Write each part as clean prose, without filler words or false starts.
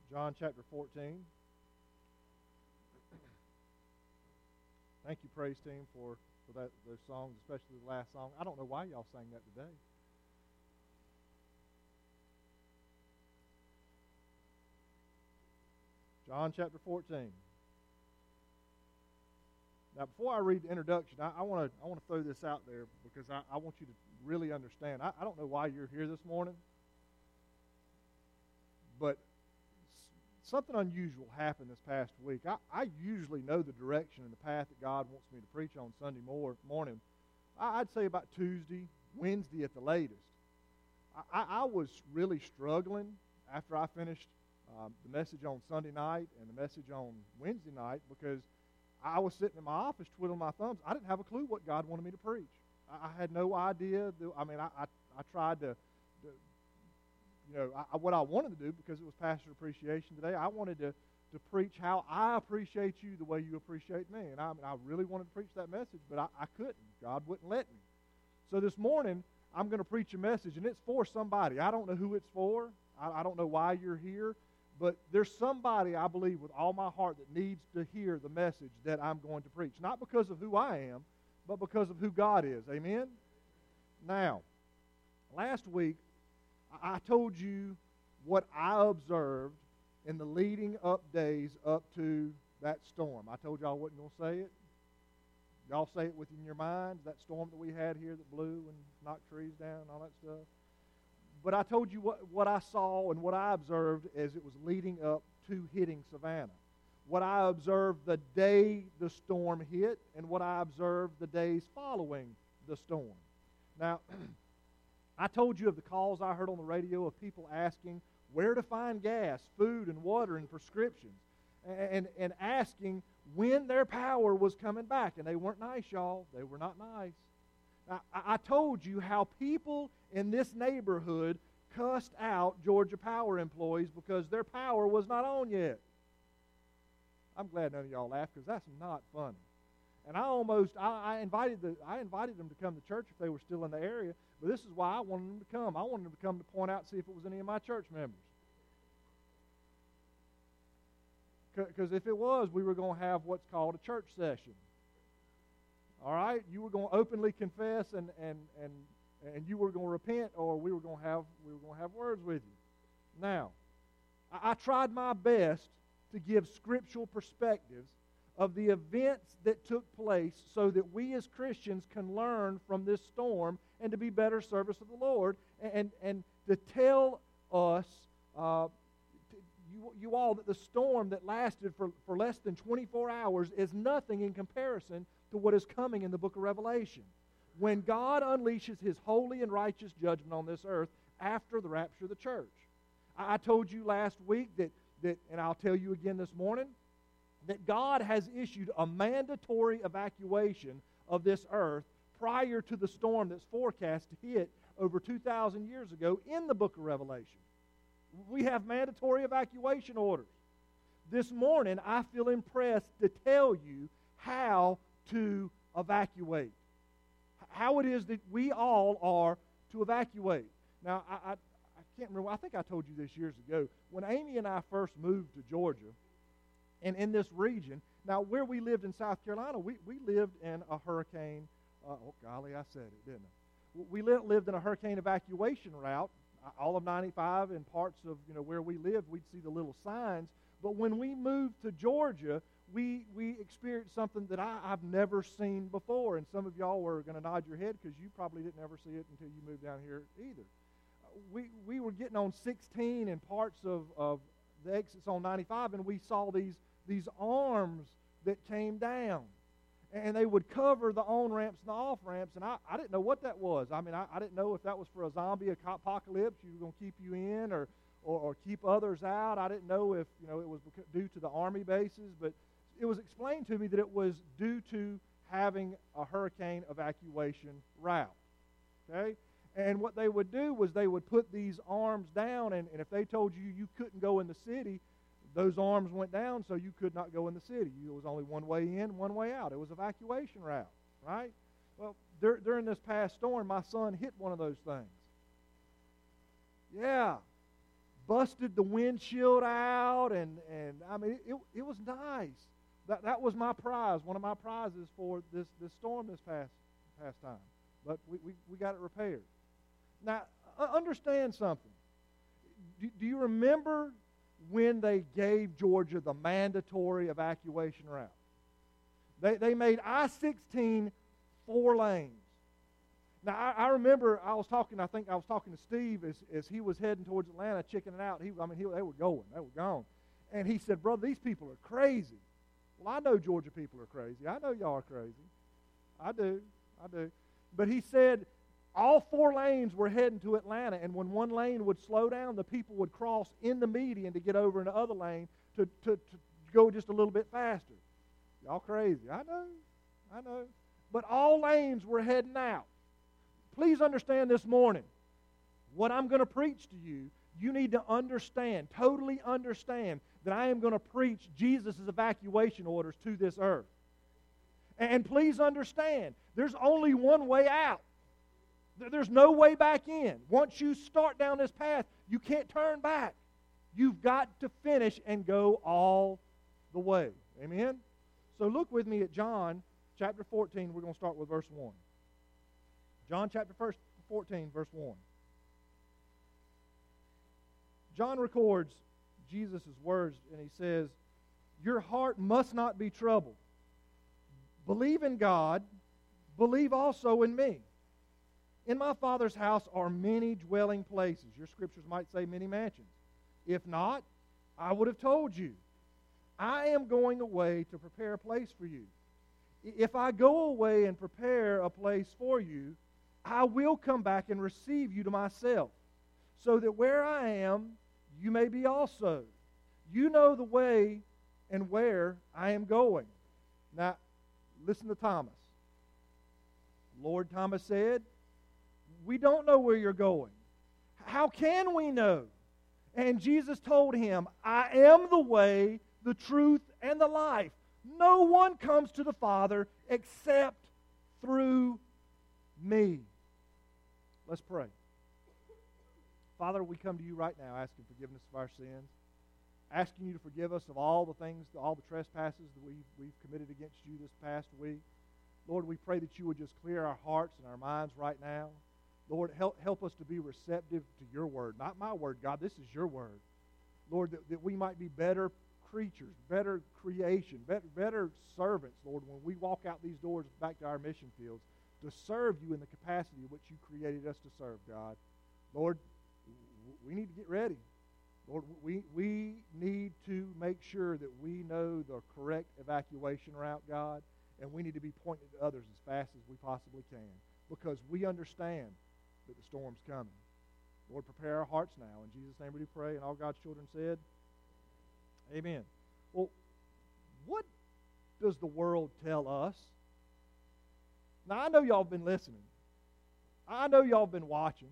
John chapter 14. Thank you, praise team, for those songs, especially the last song. I don't know why y'all sang that today. John chapter 14. Now, before I read the introduction, I want to throw this out there because I want you to really understand. I don't know why you're here this morning, but something unusual happened this past week. I usually know the direction and the path that God wants me to preach on Sunday morning. I'd say about Tuesday, Wednesday at the latest. I was really struggling after I finished the message on Sunday night and the message on Wednesday night because I was sitting in my office twiddling my thumbs. I didn't have a clue what God wanted me to preach. I had no idea. I tried to what I wanted to do, because it was Pastor Appreciation today, I wanted to preach how I appreciate you the way you appreciate me. And I really wanted to preach that message, but I couldn't. God wouldn't let me. So this morning, I'm going to preach a message, and it's for somebody. I don't know who it's for. I don't know why you're here. But there's somebody, I believe, with all my heart that needs to hear the message that I'm going to preach. Not because of who I am, but because of who God is. Amen? Now, last week, I told you what I observed in the leading up days up to that storm. I told you I wasn't going to say it. Y'all say it within your minds, that storm that we had here that blew and knocked trees down and all that stuff. But I told you what I saw and what I observed as it was leading up to hitting Savannah. What I observed the day the storm hit and what I observed the days following the storm. Now, I told you of the calls I heard on the radio of people asking where to find gas, food, and water and prescriptions, and asking when their power was coming back. And they weren't nice, y'all. They were not nice. I told you how people in this neighborhood cussed out Georgia Power employees because their power was not on yet. I'm glad none of y'all laughed, because that's not funny. And I invited them to come to church if they were still in the area, but this is why I wanted them to come. I wanted them to come to point out, see if it was any of my church members. Because if it was, we were going to have what's called a church session. All right? You were going to openly confess and you were going to repent, or we were going to have words with you. Now, I tried my best to give scriptural perspectives of the events that took place so that we as Christians can learn from this storm and to be better servants of the Lord, and to tell us, you all, that the storm that lasted for less than 24 hours is nothing in comparison to what is coming in the book of Revelation, when God unleashes His holy and righteous judgment on this earth after the rapture of the church. I told you last week that, and I'll tell you again this morning, that God has issued a mandatory evacuation of this earth prior to the storm that's forecast to hit over 2,000 years ago in the book of Revelation. We have mandatory evacuation orders. This morning, I feel impressed to tell you how to evacuate, how it is that we all are to evacuate. Now, I can't remember, I think I told you this years ago, when Amy and I first moved to Georgia, and in this region, now where we lived in South Carolina, we lived in a hurricane, oh golly, I said it, didn't I? We lived in a hurricane evacuation route. All of 95 and parts of where we lived, we'd see the little signs. But when we moved to Georgia, we experienced something that I've never seen before. And some of y'all were going to nod your head because you probably didn't ever see it until you moved down here either. We were getting on 16 and parts of the exits on 95, and we saw these arms that came down. And they would cover the on-ramps and the off-ramps, and I didn't know what that was. I mean, I didn't know if that was for a zombie apocalypse, you were going to keep you in, or keep others out. I didn't know if it was due to the Army bases, but it was explained to me that it was due to having a hurricane evacuation route. Okay? And what they would do was they would put these arms down, and if they told you couldn't go in the city, those arms went down so you could not go in the city. It was only one way in, one way out. It was evacuation route, right? Well, during this past storm, my son hit one of those things. Yeah. busted the windshield out, and I mean, it was nice. That was my prize, one of my prizes for this storm this past time. But we got it repaired. Now, understand something. Do you remember when they gave Georgia the mandatory evacuation route? They made I-16 4 lanes. Now, I remember I think I was talking to Steve as he was heading towards Atlanta, checking it out. They were gone. And he said, "Brother, these people are crazy." Well, I know Georgia people are crazy. I know y'all are crazy. I do. But he said all 4 lanes were heading to Atlanta, and when one lane would slow down, the people would cross in the median to get over in the other lane to go just a little bit faster. Y'all crazy. I know. But all lanes were heading out. Please understand this morning, what I'm going to preach to you, you need to understand, totally understand, that I am going to preach Jesus' evacuation orders to this earth. And please understand, there's only one way out. There's no way back in. Once you start down this path, you can't turn back. You've got to finish and go all the way. Amen? So look with me at John chapter 14. We're going to start with verse 1. John chapter 14, verse 1. John records Jesus' words, and he says, "Your heart must not be troubled. Believe in God, believe also in me. In my Father's house are many dwelling places." Your scriptures might say many mansions. "If not, I would have told you. I am going away to prepare a place for you. If I go away and prepare a place for you, I will come back and receive you to myself, so that where I am, you may be also. You know the way and where I am going." Now, listen to Thomas. Lord, Thomas said, "We don't know where you're going. How can we know?" And Jesus told him, "I am the way, the truth, and the life. No one comes to the Father except through me." Let's pray. Father, we come to you right now asking forgiveness of our sins, asking you to forgive us of all the things, all the trespasses that we've committed against you this past week. Lord, we pray that you would just clear our hearts and our minds right now. Lord, help us to be receptive to your word. Not my word, God. This is your word. Lord, that we might be better creatures, better creation, better servants, Lord, when we walk out these doors back to our mission fields, to serve you in the capacity in which you created us to serve, God. Lord, we need to get ready. Lord, we need to make sure that we know the correct evacuation route, God, and we need to be pointing to others as fast as we possibly can, because we understand that the storm's coming. Lord, prepare our hearts now. In Jesus' name we do pray, and all God's children said, amen. Well, what does the world tell us? Now, I know y'all have been listening. I know y'all have been watching.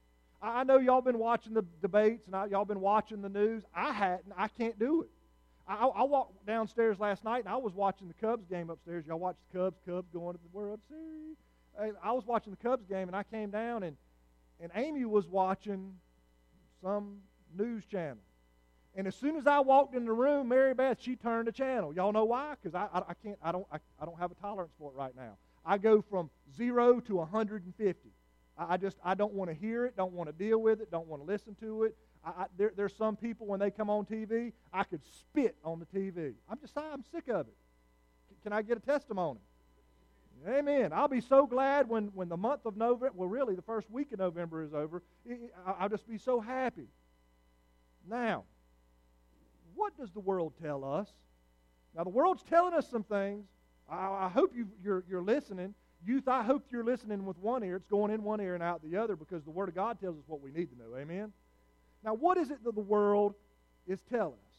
I know y'all been watching the debates, and y'all been watching the news. I hadn't. I can't do it. I walked downstairs last night, and I was watching the Cubs game upstairs. Y'all watch the Cubs going to the World Series. And I was watching the Cubs game, and I came down, and Amy was watching some news channel. And as soon as I walked in the room, Mary Beth, she turned the channel. Y'all know why? Because I can't. I don't have a tolerance for it right now. I go from 0 to 150. I don't want to hear it, don't want to deal with it, don't want to listen to it. There's some people, when they come on TV, I could spit on the TV. I'm sick of it. Can I get a testimony? Amen. I'll be so glad when the month of November, well, really the first week of November is over. I'll just be so happy. Now, what does the world tell us? Now, the world's telling us some things. I hope you're listening. Youth, I hope you're listening with one ear. It's going in one ear and out the other, because the Word of God tells us what we need to know. Amen? Now, what is it that the world is telling us?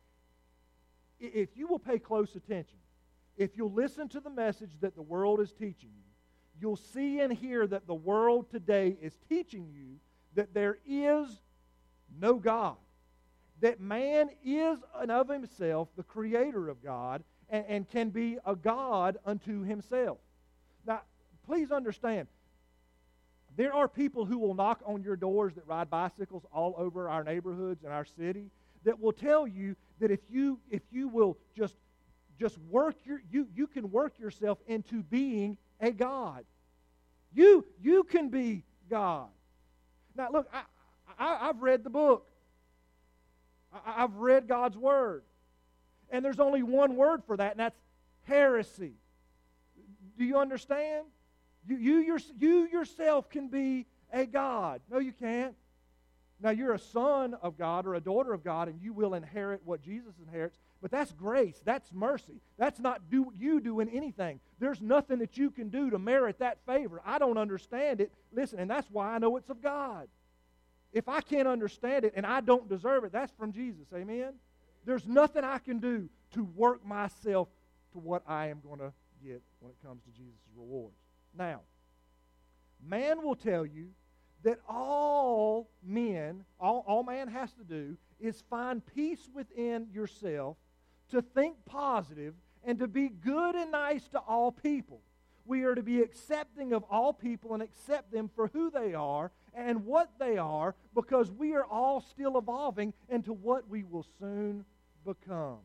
If you will pay close attention, if you'll listen to the message that the world is teaching you, you'll see and hear that the world today is teaching you that there is no God, that man is of himself the creator of God, and can be a God unto himself. Now, please understand, There are people who will knock on your doors that ride bicycles all over our neighborhoods and our city that will tell you that if you will just work you can work yourself into being a God. You can be God. Now look, I've read the book. I've read God's Word. And there's only one word for that, and that's heresy. Do you understand? You yourself can be a God. No, you can't. Now, you're a son of God or a daughter of God, and you will inherit what Jesus inherits, but that's grace. That's mercy. That's not you doing anything. There's nothing that you can do to merit that favor. I don't understand it. Listen, and that's why I know it's of God. If I can't understand it and I don't deserve it, that's from Jesus. Amen? There's nothing I can do to work myself to what I am going to get when it comes to Jesus' rewards. Now, man will tell you that all man has to do is find peace within yourself, to think positive, and to be good and nice to all people. We are to be accepting of all people and accept them for who they are and what they are, because we are all still evolving into what we will soon become.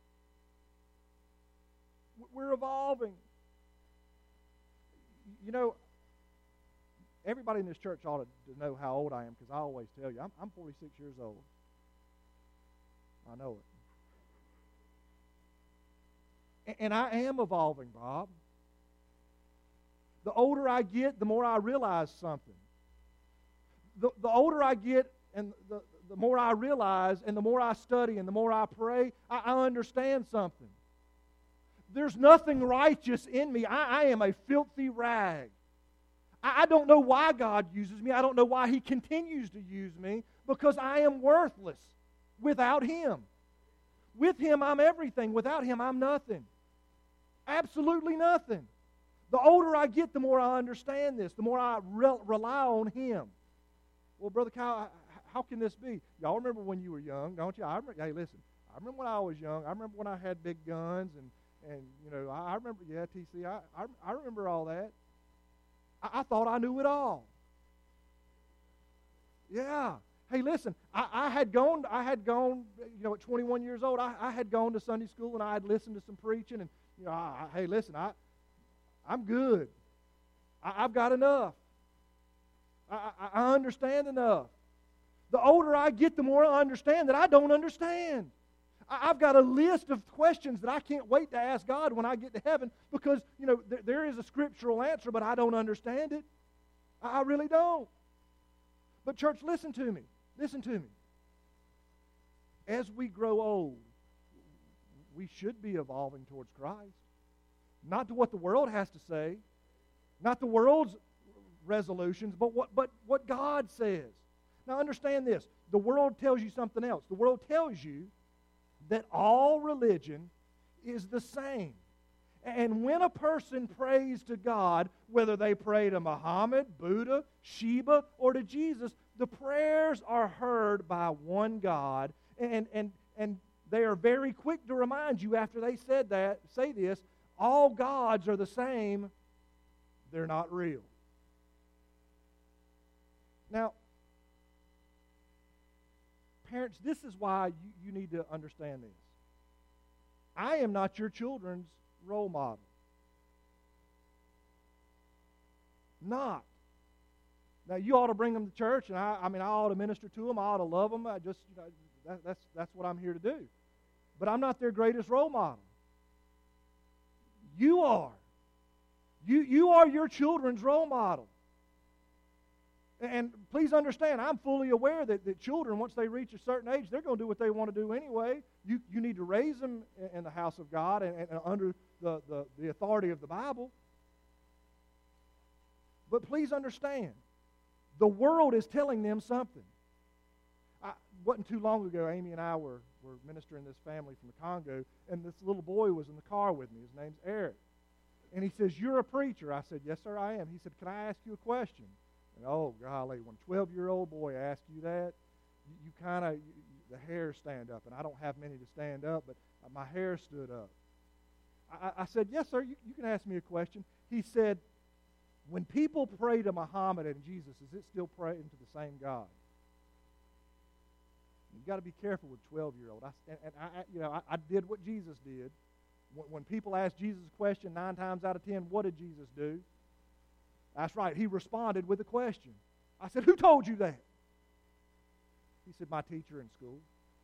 We're evolving. You know, everybody in this church ought to know how old I am, because I always tell you, I'm 46 years old. I know it. And I am evolving, Bob. The older I get, the more I realize something. The older I get, and the more I realize, and the more I study, and the more I pray, I understand something. There's nothing righteous in me. I am a filthy rag. I don't know why God uses me. I don't know why He continues to use me, because I am worthless without Him. With Him, I'm everything. Without Him, I'm nothing. Absolutely nothing. The older I get, the more I understand this, the more I rely on Him. Well, Brother Kyle, how can this be? Y'all remember when you were young, don't you? Hey, listen, I remember when I was young. I remember when I had big guns, and you know, I remember, yeah, TC, I remember all that. I thought I knew it all. Yeah. Hey, listen, I had gone, you know, at 21 years old, I had gone to Sunday school, and I had listened to some preaching, and, you know, hey, listen, I'm good. I've got enough. I understand enough. The older I get, the more I understand that I don't understand. I've got a list of questions that I can't wait to ask God when I get to heaven, because, you know, there is a scriptural answer, but I don't understand it. I really don't. But church, listen to me. Listen to me. As we grow old, we should be evolving towards Christ. Not to what the world has to say, not the world's resolutions, but what God says. Now understand this. The world tells you something else. The world tells you that all religion is the same. And when a person prays to God, whether they pray to Muhammad, Buddha, Shiva, or to Jesus, the prayers are heard by one God, and they are very quick to remind you after they say this, all gods are the same, they're not real. Now, parents, this is why you need to understand this. I am not your children's role model. Not. Now, you ought to bring them to church, and I ought to minister to them. I ought to love them. That's what I'm here to do. But I'm not their greatest role model. You are. You are your children's role model. And please understand, I'm fully aware that children, once they reach a certain age, they're going to do what they want to do anyway. You need to raise them in the house of God and under the authority of the Bible. But please understand, the world is telling them something. Wasn't too long ago, Amy and I were ministering this family from the Congo, and this little boy was in the car with me. His name's Eric. And he says, "You're a preacher." I said, "Yes, sir, I am." He said, "Can I ask you a question?" And oh, golly, when a 12-year-old boy asks you that, you kind of, the hairs stand up. And I don't have many to stand up, but my hair stood up. I said, "Yes, sir, you can ask me a question." He said, When people pray to Muhammad and Jesus, is it still praying to the same God? You've got to be careful with 12-year-old. I did what Jesus did. When people ask Jesus a question 9 times out of 10, what did Jesus do? That's right. He responded with a question. I said, who told you that? He said, my teacher in school.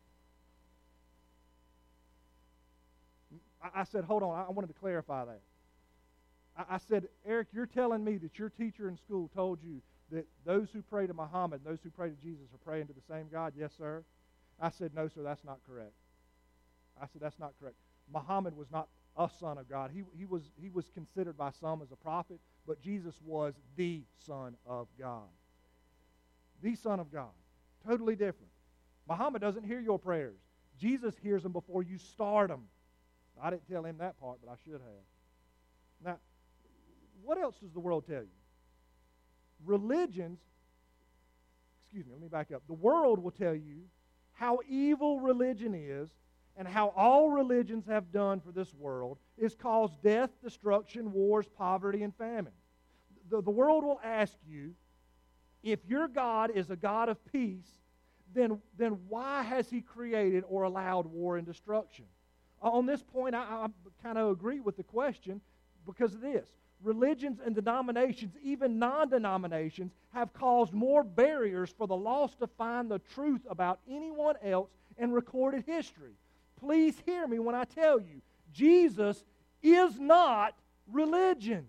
I said, hold on. I wanted to clarify that. I said, Eric, you're telling me that your teacher in school told you that those who pray to Muhammad and those who pray to Jesus are praying to the same God? Yes, sir. I said, no, sir, that's not correct. I said, that's not correct. Muhammad was not a son of God. He was considered by some as a prophet, but Jesus was the Son of God. The Son of God. Totally different. Muhammad doesn't hear your prayers. Jesus hears them before you start them. I didn't tell him that part, but I should have. Now, what else does the world tell you? Religions, let me back up. The world will tell you how evil religion is and how all religions have done for this world is caused death, destruction, wars, poverty, and famine. The world will ask you, if your God is a God of peace, then why has He created or allowed war and destruction? On this point, I kind of agree with the question because of this. Religions and denominations, even non-denominations, have caused more barriers for the lost to find the truth about anyone else in recorded history. Please hear me when I tell you, Jesus is not religion.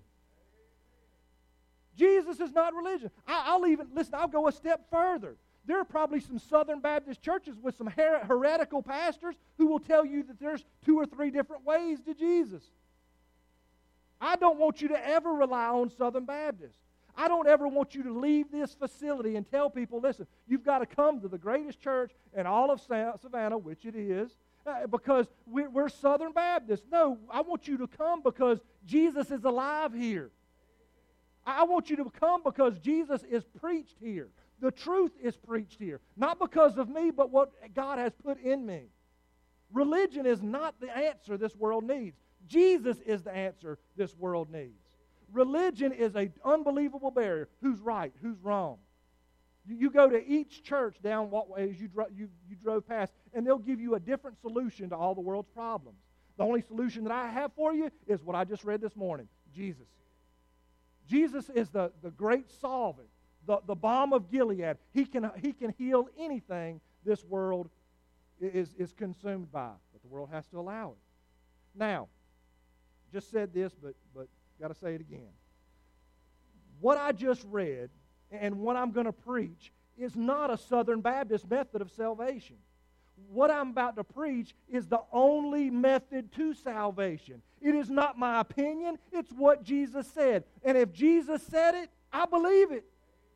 Jesus is not religion. I'll go a step further. There are probably some Southern Baptist churches with some heretical pastors who will tell you that there's 2 or 3 different ways to Jesus. I don't want you to ever rely on Southern Baptist. I don't ever want you to leave this facility and tell people, listen, you've got to come to the greatest church in all of Savannah, which it is, because we're Southern Baptists. No, I want you to come because Jesus is alive here. I want you to come because Jesus is preached here. The truth is preached here. Not because of me, but what God has put in me. Religion is not the answer this world needs. Jesus is the answer this world needs. Religion is an unbelievable barrier. Who's right? Who's wrong? You go to each church down Walkway as you drove past, and they'll give you a different solution to all the world's problems. The only solution that I have for you is what I just read this morning, Jesus. Jesus is the great solvent, the balm of Gilead. He can heal anything this world is consumed by, but the world has to allow it. Now, just said this, but got to say it again. What I just read and what I'm going to preach is not a Southern Baptist method of salvation. What I'm about to preach is the only method to salvation. It is not my opinion, it's what Jesus said. And if Jesus said it, I believe it.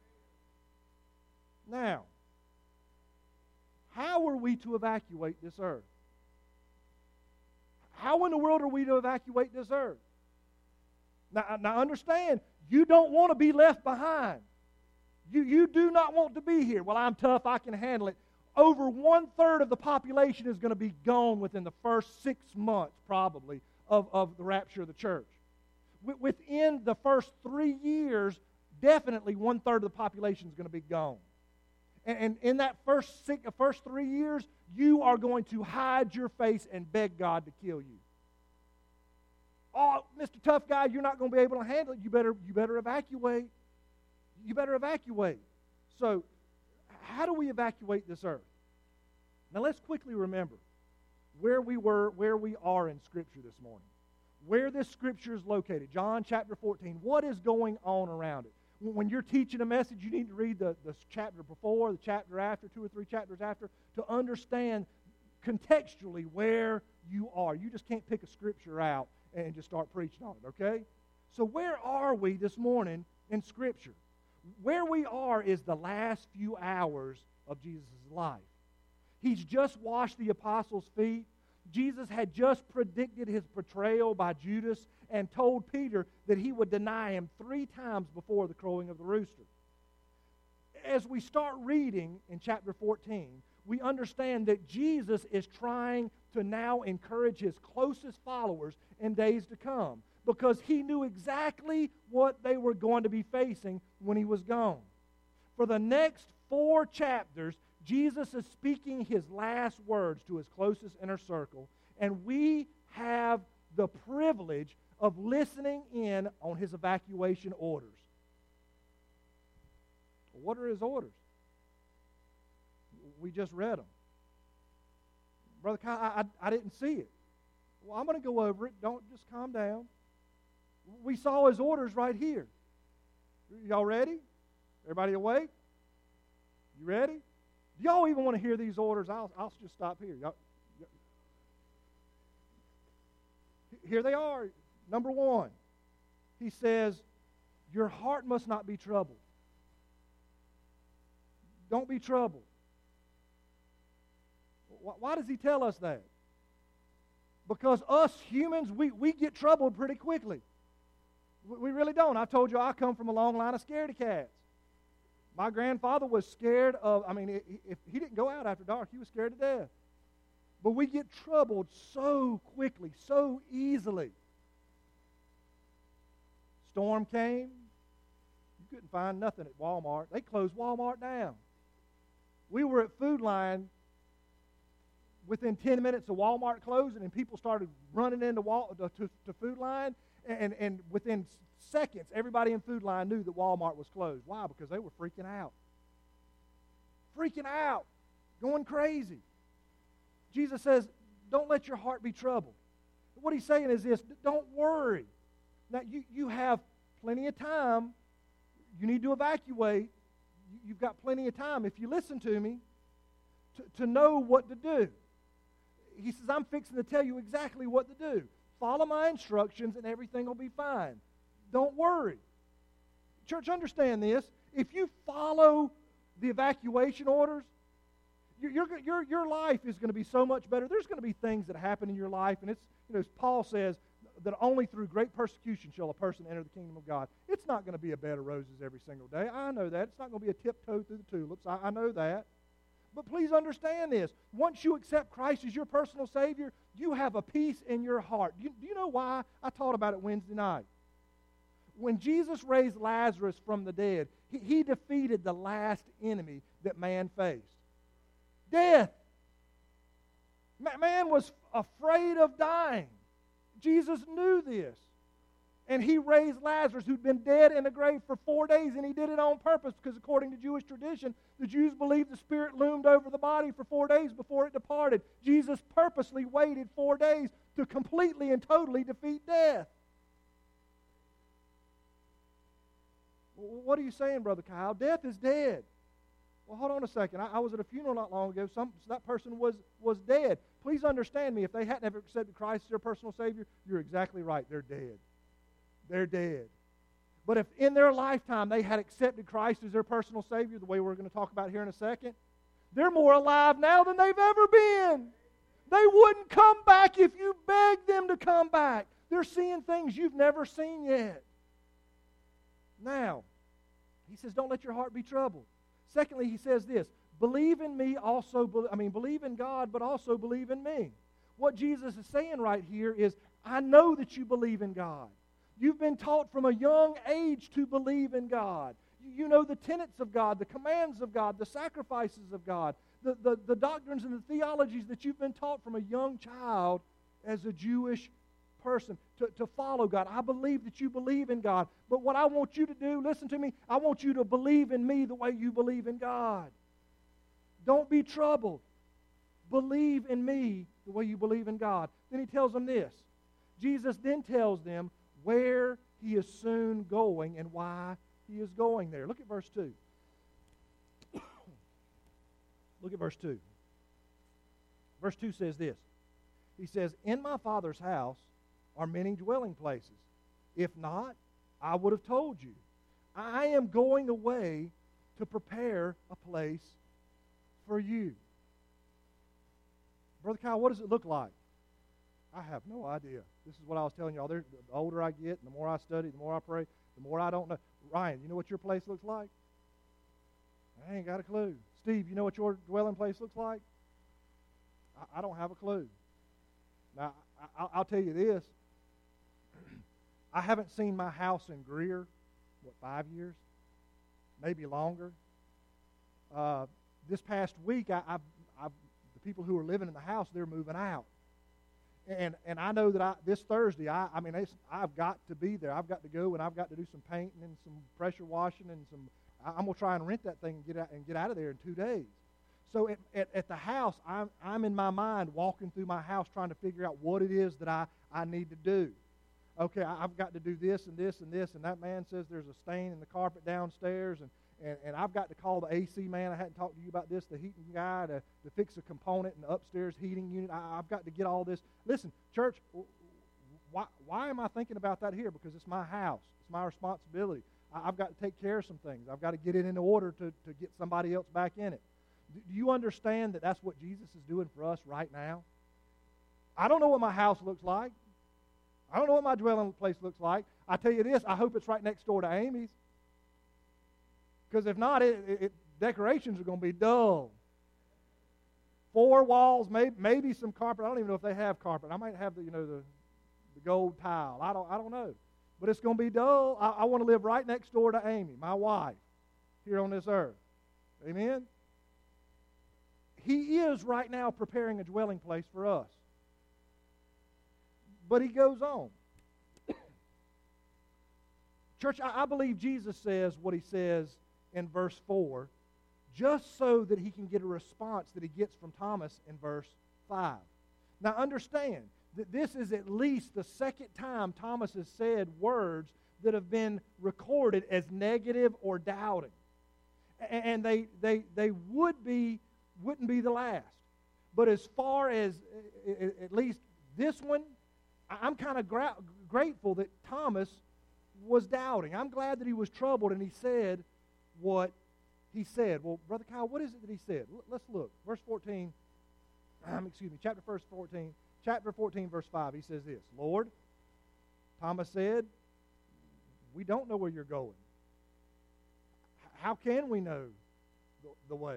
Now, how are we to evacuate this earth? How in the world are we to evacuate this earth? Now understand, you don't want to be left behind. You do not want to be here. Well, I'm tough, I can handle it. Over 1/3 of the population is going to be gone within the first 6 months, probably, of the rapture of the church. Within the first 3 years, definitely 1/3 of the population is going to be gone. And in that first 3 years, you are going to hide your face and beg God to kill you. Oh, Mr. Tough Guy, you're not going to be able to handle it. You better evacuate. You better evacuate. So, how do we evacuate this earth? Now, let's quickly remember where we are in Scripture this morning. Where this Scripture is located. John chapter 14. What is going on around it? When you're teaching a message, you need to read the chapter before, the chapter after, 2 or 3 chapters after, to understand contextually where you are. You just can't pick a Scripture out and just start preaching on it, okay? So where are we this morning in Scripture? Where we are is the last few hours of Jesus' life. He's just washed the apostles' feet. Jesus had just predicted his betrayal by Judas and told Peter that he would deny him 3 times before the crowing of the rooster. As we start reading in chapter 14, we understand that Jesus is trying to now encourage his closest followers in days to come. because he knew exactly what they were going to be facing when he was gone. For the next 4 chapters, Jesus is speaking his last words to his closest inner circle, and we have the privilege of listening in on his evacuation orders. What are his orders? We just read them. Brother Kyle, I didn't see it. Well, I'm going to go over it. Don't just calm down. We saw his orders right here. Y'all ready? Everybody awake? You ready? Do y'all even want to hear these orders? I'll just stop here. Here they are. Number 1, he says, your heart must not be troubled. Don't be troubled. Why does he tell us that? Because us humans, we get troubled pretty quickly. We really don't. I told you I come from a long line of scaredy cats. My grandfather was scared of, if he didn't go out after dark, he was scared to death. But we get troubled so quickly, so easily. Storm came. You couldn't find nothing at Walmart. They closed Walmart down. We were at Food Line within 10 minutes of Walmart closing, and people started running into Food Line, and within seconds, everybody in Food Line knew that Walmart was closed. Why? Because they were freaking out. Freaking out. Going crazy. Jesus says, don't let your heart be troubled. What he's saying is this, don't worry. Now, you have plenty of time. You need to evacuate. You've got plenty of time, if you listen to me, to know what to do. He says, I'm fixing to tell you exactly what to do. Follow my instructions and everything will be fine. Don't worry. Church, understand this. If you follow the evacuation orders, your life is going to be so much better. There's going to be things that happen in your life, and it's, as Paul says, that only through great persecution shall a person enter the kingdom of God. It's not going to be a bed of roses every single day. I know that. It's not going to be a tiptoe through the tulips. I know that. But please understand this. Once you accept Christ as your personal Savior, you have a peace in your heart. Do you know why? I taught about it Wednesday night. When Jesus raised Lazarus from the dead, he defeated the last enemy that man faced. Death. Man was afraid of dying. Jesus knew this. And he raised Lazarus, who'd been dead in the grave for 4 days, and he did it on purpose because according to Jewish tradition, the Jews believed the spirit loomed over the body for 4 days before it departed. Jesus purposely waited 4 days to completely and totally defeat death. What are you saying, Brother Kyle? Death is dead. Well, hold on a second. I was at a funeral not long ago. That person was dead. Please understand me. If they hadn't ever accepted Christ as their personal Savior, you're exactly right. They're dead. They're dead. But if in their lifetime they had accepted Christ as their personal Savior, the way we're going to talk about here in a second, they're more alive now than they've ever been. They wouldn't come back if you begged them to come back. They're seeing things you've never seen yet. Now, he says, don't let your heart be troubled. Secondly, he says this, believe in me also, believe in God, but also believe in me. What Jesus is saying right here is, I know that you believe in God. You've been taught from a young age to believe in God. You know the tenets of God, the commands of God, the sacrifices of God, the doctrines and the theologies that you've been taught from a young child as a Jewish person to follow God. I believe that you believe in God. But what I want you to do, listen to me, I want you to believe in me the way you believe in God. Don't be troubled. Believe in me the way you believe in God. Then he tells them this. Jesus then tells them where he is soon going and why he is going there. Look at verse 2. Look at verse 2. Verse 2 says this. He says, in my Father's house are many dwelling places. If not, I would have told you. I am going away to prepare a place for you. Brother Kyle, what does it look like? I have no idea. This is what I was telling y'all. The older I get, the more I study, the more I pray, the more I don't know. Ryan, you know what your place looks like? I ain't got a clue. Steve, you know what your dwelling place looks like? I don't have a clue. Now, I'll tell you this. I haven't seen my house in Greer, 5 years? Maybe longer. This past week, the people who are living in the house, they're moving out. And I know that this Thursday, I've got to be there. I've got to go, and I've got to do some painting and some pressure washing and I'm going to try and rent that thing and get out of there in 2 days. So at the house, I'm in my mind walking through my house trying to figure out what it is that I need to do. Okay, I've got to do this and this and this, and that man says there's a stain in the carpet downstairs, and I've got to call the AC man. I hadn't talked to you about this, the heating guy, to fix a component in the upstairs heating unit. I've got to get all this. Listen, church, why am I thinking about that here? Because it's my house. It's my responsibility. I've got to take care of some things. I've got to get it in order to get somebody else back in it. Do you understand that that's what Jesus is doing for us right now? I don't know what my house looks like. I don't know what my dwelling place looks like. I tell you this, I hope it's right next door to Amy's. Because if not, decorations are going to be dull. 4 walls, maybe some carpet. I don't even know if they have carpet. I might have the gold tile. I don't know. But it's going to be dull. I want to live right next door to Amy, my wife, here on this earth. Amen? He is right now preparing a dwelling place for us. But he goes on. Church, I believe Jesus says what he says in verse 4 just so that he can get a response that he gets from Thomas in verse 5. Now understand that this is at least the second time Thomas has said words that have been recorded as negative or doubting. And they wouldn't be the last. But as far as at least this one, I'm kind of grateful that Thomas was doubting. I'm glad that he was troubled and he said what he said. Well, Brother Kyle, what is it that he said? Let's look. Verse 14, chapter 14, verse 5, he says this, Lord, Thomas said, we don't know where you're going. How can we know the way?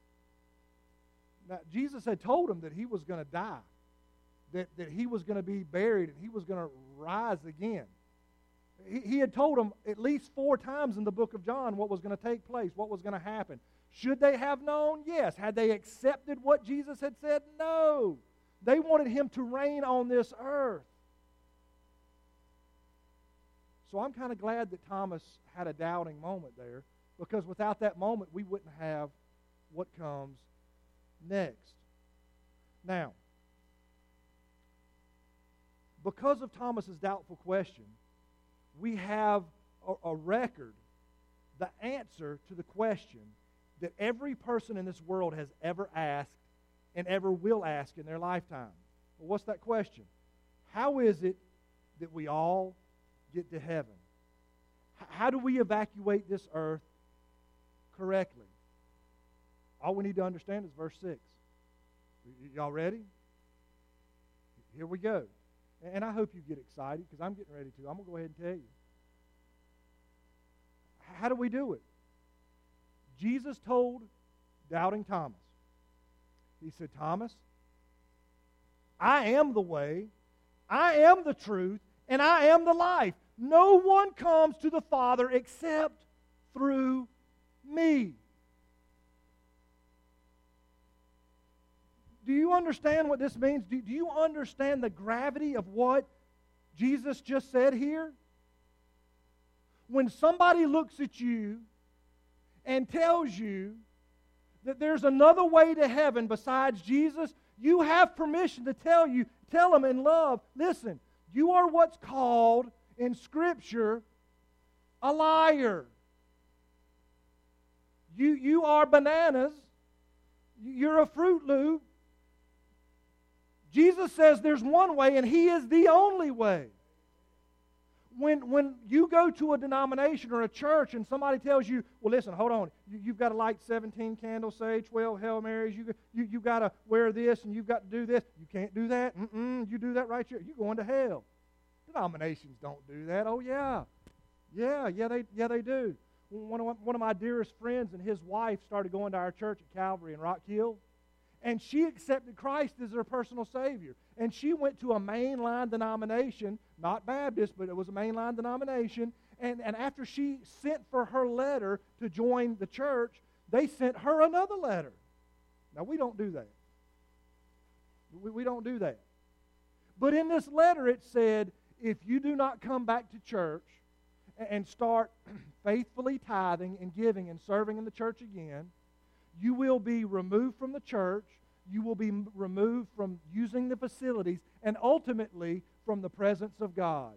Now, Jesus had told him that he was going to die, that he was going to be buried, and he was going to rise again. He had told them at least 4 times in the book of John what was going to take place, what was going to happen. Should they have known? Yes. Had they accepted what Jesus had said? No. They wanted him to reign on this earth. So I'm kind of glad that Thomas had a doubting moment there, because without that moment, we wouldn't have what comes next. Now, because of Thomas's doubtful question, we have a record, the answer to the question that every person in this world has ever asked and ever will ask in their lifetime. Well, what's that question? How is it that we all get to heaven? How do we evacuate this earth correctly? All we need to understand is verse 6. Y'all ready? Here we go. And I hope you get excited, because I'm getting ready to. I'm going to go ahead and tell you. How do we do it? Jesus told doubting Thomas. He said, Thomas, I am the way, I am the truth, and I am the life. No one comes to the Father except through me. Do you understand what this means? Do you understand the gravity of what Jesus just said here? When somebody looks at you and tells you that there's another way to heaven besides Jesus, you have permission to tell them in love, listen, you are what's called in Scripture a liar. You are bananas. You're a Fruit Loop. Jesus says there's one way, and He is the only way. When you go to a denomination or a church and somebody tells you, well, listen, hold on, you've got to light 17 candles, say 12 Hail Marys, you've got to wear this, and you've got to do this. You can't do that. You do that right here, you're going to hell. Denominations don't do that. Oh, yeah. Yeah, they do. One of my dearest friends and his wife started going to our church at Calvary in Rock Hill. And she accepted Christ as her personal Savior. And she went to a mainline denomination, not Baptist, but it was a mainline denomination. And after she sent for her letter to join the church, they sent her another letter. Now, we don't do that. We don't do that. But in this letter it said, if you do not come back to church and start faithfully tithing and giving and serving in the church again, you will be removed from the church, you will be removed from using the facilities, and ultimately from the presence of God.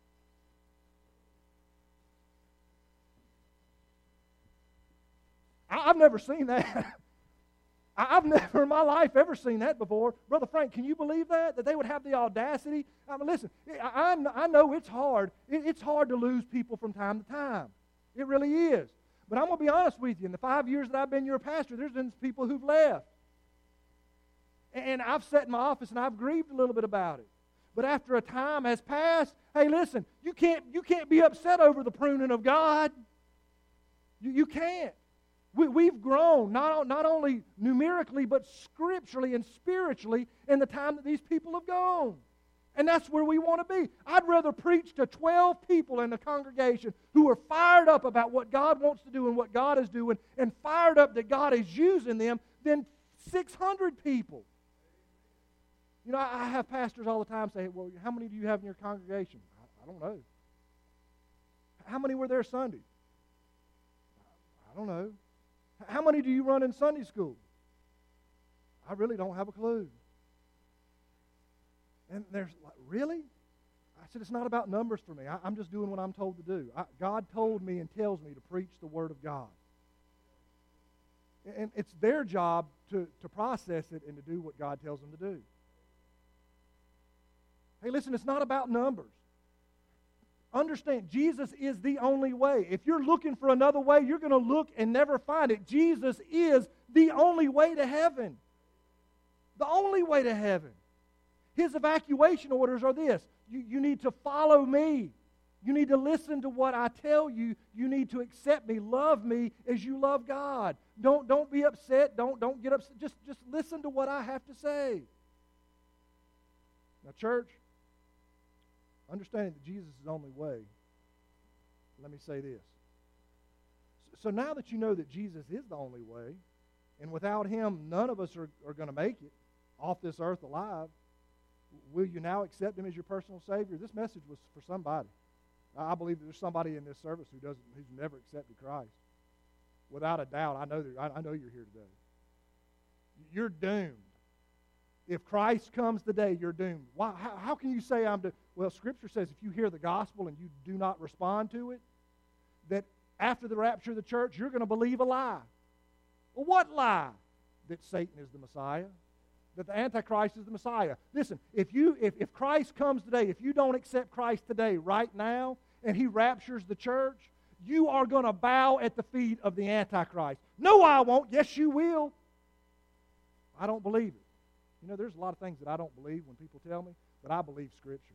I've never seen that. I've never in my life ever seen that before. Brother Frank, can you believe that? That they would have the audacity? I mean, listen, I know it's hard. It's hard to lose people from time to time. It really is. But I'm going to be honest with you. In the 5 years that I've been your pastor, there's been people who've left. And I've sat in my office and I've grieved a little bit about it. But after a time has passed, hey, listen, you can't be upset over the pruning of God. You can't. We've grown, not only numerically, but scripturally and spiritually in the time that these people have gone. And that's where we want to be. I'd rather preach to 12 people in the congregation who are fired up about what God wants to do and what God is doing, and fired up that God is using them, than 600 people. You know, I have pastors all the time say, well, how many do you have in your congregation? I don't know. How many were there Sunday? I don't know. How many do you run in Sunday school? I really don't have a clue. And there's like, really? I said, it's not about numbers for me. I'm just doing what I'm told to do. God told me and tells me to preach the Word of God. And it's their job to process it and to do what God tells them to do. Hey, listen, it's not about numbers. Understand, Jesus is the only way. If you're looking for another way, you're going to look and never find it. Jesus is the only way to heaven. The only way to heaven. His evacuation orders are this. You need to follow me. You need to listen to what I tell you. You need to accept me. Love me as you love God. Don't be upset. Don't get upset. Just listen to what I have to say. Now, church, understanding that Jesus is the only way, let me say this. So now that you know that Jesus is the only way, and without Him none of us are going to make it off this earth alive, will you now accept Him as your personal Savior? This message was for somebody. I believe there's somebody in this service who's never accepted Christ. Without a doubt, I know you're here today. You're doomed. If Christ comes today, you're doomed. Why? How can you say I'm doomed? Well, Scripture says if you hear the gospel and you do not respond to it, that after the rapture of the church, you're going to believe a lie. Well, what lie? That Satan is the Messiah. That the Antichrist is the Messiah. Listen, if Christ comes today, if you don't accept Christ today, right now, and He raptures the church, you are going to bow at the feet of the Antichrist. No, I won't. Yes, you will. I don't believe it. You know, there's a lot of things that I don't believe when people tell me, but I believe Scripture.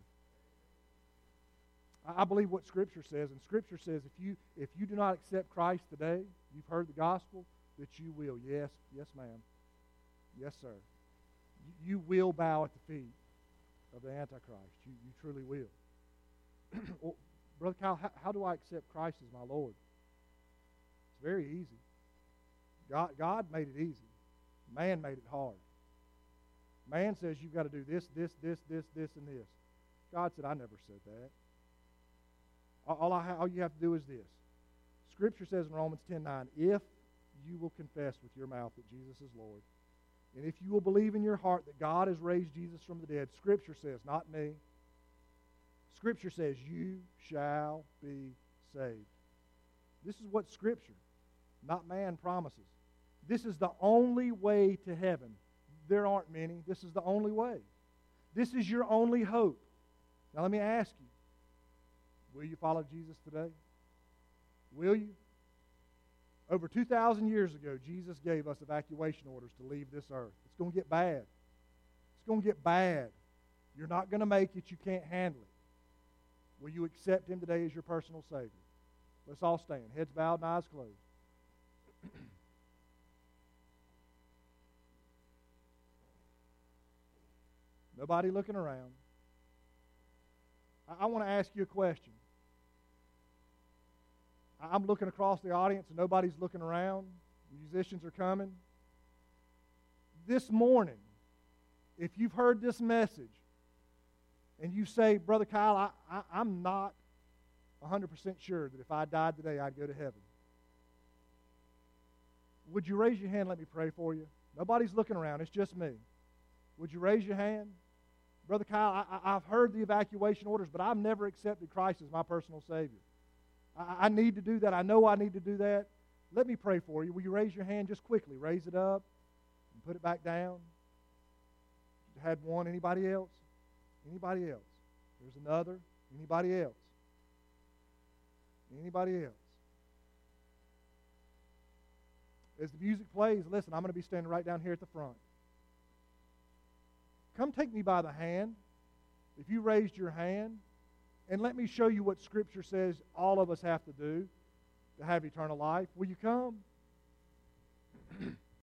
I believe what Scripture says, and Scripture says if you do not accept Christ today, you've heard the gospel, that you will. Yes, ma'am. Yes, sir. You will bow at the feet of the Antichrist. You truly will. Well, Brother Kyle, how do I accept Christ as my Lord? It's very easy. God made it easy. Man made it hard. Man says you've got to do this, and this. God said, I never said that. All you have to do is this. Scripture says in Romans 10:9, if you will confess with your mouth that Jesus is Lord, and if you will believe in your heart that God has raised Jesus from the dead, Scripture says, not me, Scripture says you shall be saved. This is what Scripture, not man, promises. This is the only way to heaven. There aren't many. This is the only way. This is your only hope. Now let me ask you, will you follow Jesus today? Will you? Over 2,000 years ago, Jesus gave us evacuation orders to leave this earth. It's going to get bad. It's going to get bad. You're not going to make it. You can't handle it. Will you accept Him today as your personal Savior? Let's all stand. Heads bowed and eyes closed. Nobody looking around. I want to ask you a question. I'm looking across the audience and nobody's looking around. Musicians are coming. This morning, if you've heard this message and you say, Brother Kyle, I'm not 100% sure that if I died today, I'd go to heaven. Would you raise your hand and let me pray for you? Nobody's looking around. It's just me. Would you raise your hand? Brother Kyle, I've heard the evacuation orders, but I've never accepted Christ as my personal Savior. I need to do that. I know I need to do that. Let me pray for you. Will you raise your hand just quickly? Raise it up and put it back down. You had one. Anybody else? Anybody else? There's another. Anybody else? Anybody else? As the music plays, listen, I'm going to be standing right down here at the front. Come take me by the hand, if you raised your hand, and let me show you what Scripture says all of us have to do to have eternal life. Will you come?